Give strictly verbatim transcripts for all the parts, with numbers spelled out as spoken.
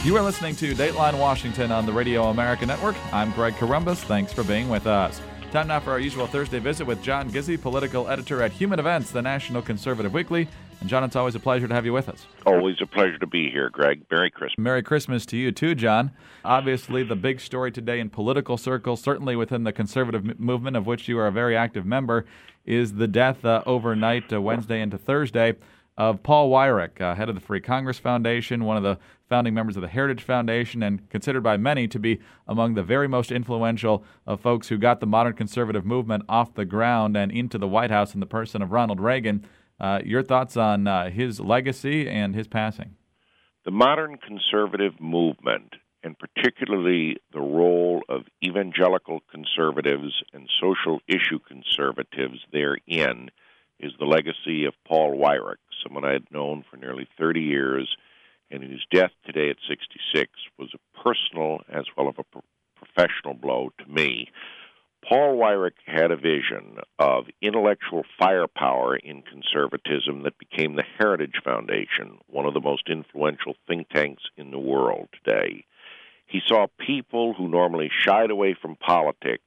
You are listening to Dateline Washington on the Radio America Network. I'm Greg Corombos. Thanks for being with us. Time now for our usual Thursday visit with John Gizzi, political editor at Human Events, the National Conservative Weekly. And John, it's always a pleasure to have you with us. Always a pleasure to be here, Greg. Merry Christmas. Merry Christmas to you too, John. Obviously, the big story today in political circles, certainly within the conservative m- movement, of which you are a very active member, is the death uh, overnight, uh, Wednesday into Thursday, of Paul Weyrich, uh, head of the Free Congress Foundation, one of the founding members of the Heritage Foundation, and considered by many to be among the very most influential of folks who got the modern conservative movement off the ground and into the White House in the person of Ronald Reagan. Uh, your thoughts on uh, his legacy and his passing? The modern conservative movement, and particularly the role of evangelical conservatives and social issue conservatives therein, is the legacy of Paul Weyrich, someone I had known for nearly thirty years, and whose death today at sixty-six was a personal as well as a pro- professional blow to me. Paul Weyrich had a vision of intellectual firepower in conservatism that became the Heritage Foundation, one of the most influential think tanks in the world today. He saw people who normally shied away from politics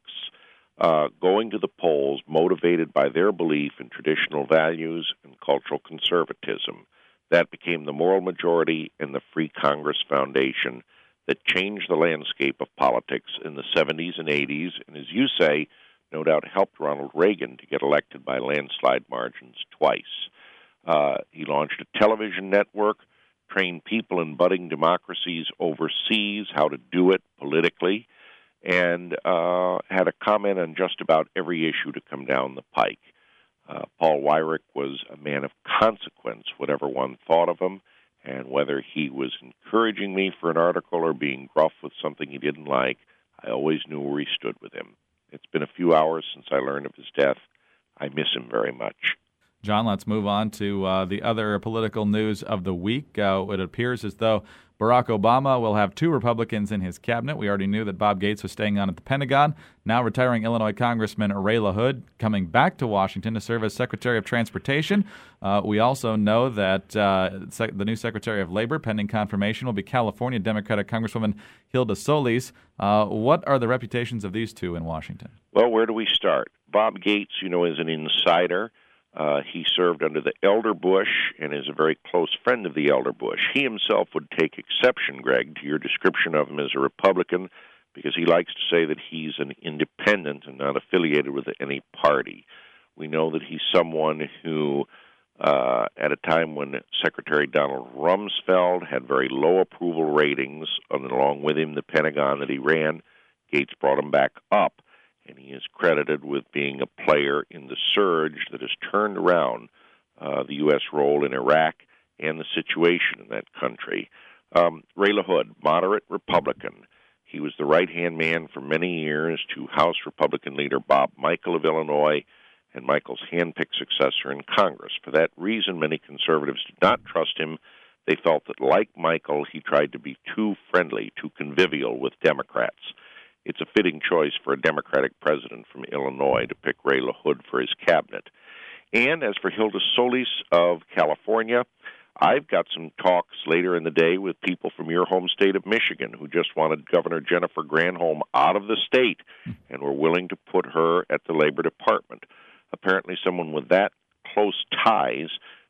uh, going to the polls motivated by their belief in traditional values and cultural conservatism. That became the moral majority in the Free Congress Foundation that changed the landscape of politics in the seventies and eighties, and as you say, no doubt helped Ronald Reagan to get elected by landslide margins twice. Uh, he launched a television network, trained people in budding democracies overseas how to do it politically, and uh, had a comment on just about every issue to come down the pike. Uh, Paul Weyrich was a man of consequence, whatever one thought of him, and whether he was encouraging me for an article or being gruff with something he didn't like, I always knew where he stood with him. It's been a few hours since I learned of his death. I miss him very much. John, let's move on to uh, the other political news of the week. Uh, it appears as though Barack Obama will have two Republicans in his cabinet. We already knew that Bob Gates was staying on at the Pentagon. Now retiring Illinois Congressman Ray LaHood coming back to Washington to serve as Secretary of Transportation. Uh, we also know that uh, sec- the new Secretary of Labor, pending confirmation, will be California Democratic Congresswoman Hilda Solis. Uh, what are the reputations of these two in Washington? Well, where do we start? Bob Gates, you know, is an insider. Uh, he served under the elder Bush and is a very close friend of the elder Bush. He himself would take exception, Greg, to your description of him as a Republican because he likes to say that he's an independent and not affiliated with any party. We know that he's someone who, uh, at a time when Secretary Donald Rumsfeld had very low approval ratings, and along with him the Pentagon that he ran, Gates brought him back up. And he is credited with being a player in the surge that has turned around uh, the U S role in Iraq and the situation in that country. Um, Ray LaHood, moderate Republican. He was the right-hand man for many years to House Republican leader Bob Michel of Illinois and Michael's hand-picked successor in Congress. For that reason, many conservatives did not trust him. They felt that, like Michel, he tried to be too friendly, too convivial with Democrats. It's a fitting choice for a Democratic president from Illinois to pick Ray LaHood for his cabinet. And as for Hilda Solis of California, I've got some talks later in the day with people from your home state of Michigan who just wanted Governor Jennifer Granholm out of the state and were willing to put her at the Labor Department. Apparently someone with that close ties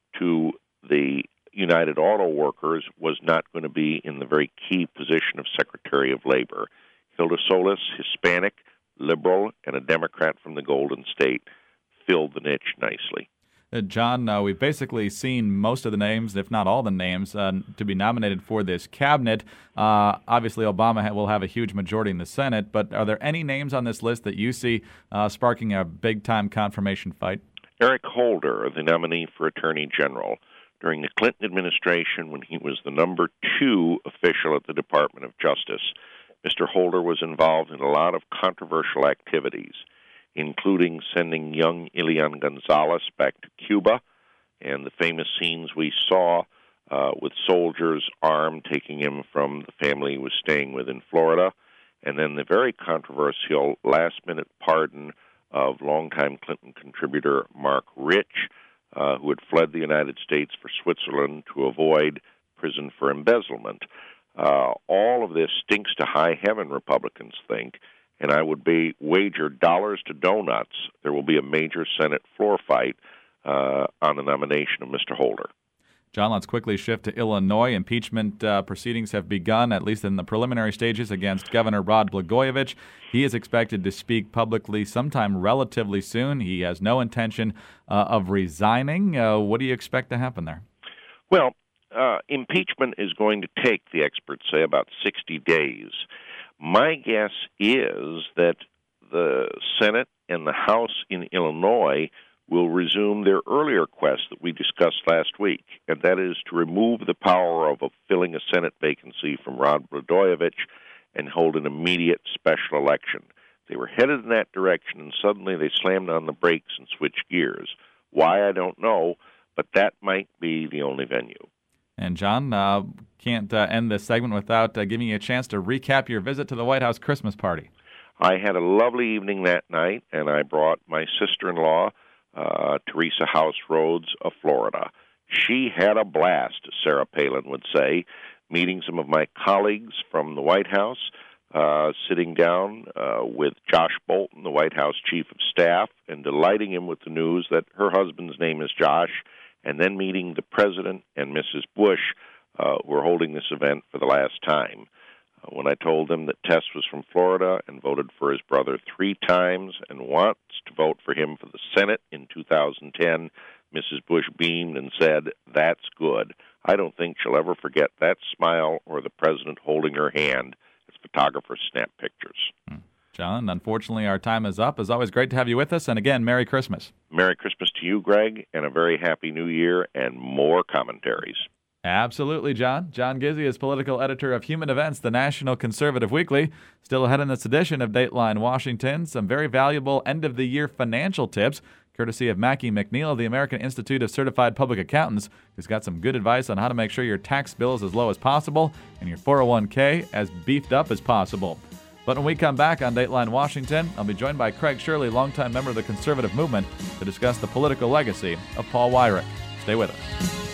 to the United Auto Workers was not going to be in the very key position of Secretary of Labor. Hilda Solis, Hispanic, liberal, and a Democrat from the Golden State, filled the niche nicely. Uh, John, uh, we've basically seen most of the names, if not all the names, uh, to be nominated for this cabinet. Uh, obviously, Obama ha- will have a huge majority in the Senate, but are there any names on this list that you see uh, sparking a big-time confirmation fight? Eric Holder, the nominee for Attorney General. During the Clinton administration, when he was the number two official at the Department of Justice, Mister Holder was involved in a lot of controversial activities, including sending young Elian Gonzalez back to Cuba and the famous scenes we saw uh, with soldiers armed taking him from the family he was staying with in Florida, and then the very controversial last-minute pardon of longtime Clinton contributor Mark Rich, uh, who had fled the United States for Switzerland to avoid prison for embezzlement. Uh, all of this stinks to high heaven, Republicans think, and I would be wager dollars to donuts there will be a major Senate floor fight uh, on the nomination of Mister Holder. John, let's quickly shift to Illinois. Impeachment uh, proceedings have begun, at least in the preliminary stages, against Governor Rod Blagojevich. He is expected to speak publicly sometime relatively soon. He has no intention uh, of resigning. Uh, what do you expect to happen there? Well, uh, impeachment is going to take, the experts say, about sixty days. My guess is that the Senate and the House in Illinois will resume their earlier quest that we discussed last week, and that is to remove the power of filling a Senate vacancy from Rod Blagojevich and hold an immediate special election. They were headed in that direction, and suddenly they slammed on the brakes and switched gears. Why, I don't know, but that might be the only venue. And, John, uh, can't uh, end this segment without uh, giving you a chance to recap your visit to the White House Christmas party. I had a lovely evening that night, and I brought my sister-in-law, Uh, Teresa House Rhodes of Florida. She had a blast, as Sarah Palin would say, meeting some of my colleagues from the White House, uh, sitting down uh, with Josh Bolton, the White House Chief of Staff, and delighting him with the news that her husband's name is Josh, and then meeting the President and Missus Bush, uh, who are holding this event for the last time. When I told him that Tess was from Florida and voted for his brother three times and wants to vote for him for the Senate in two thousand ten, Missus Bush beamed and said, "That's good." I don't think she'll ever forget that smile or the president holding her hand as photographers snap pictures. John, unfortunately, our time is up. It's always great to have you with us. And again, Merry Christmas. Merry Christmas to you, Greg, and a very Happy New Year and more commentaries. Absolutely, John. John Gizzi is political editor of Human Events, the National Conservative Weekly. Still ahead in this edition of Dateline Washington, some very valuable end-of-the-year financial tips, courtesy of Mackie McNeil of the American Institute of Certified Public Accountants, who's got some good advice on how to make sure your tax bill is as low as possible and your four oh one k as beefed up as possible. But when we come back on Dateline Washington, I'll be joined by Craig Shirley, longtime member of the conservative movement, to discuss the political legacy of Paul Weyrich. Stay with us.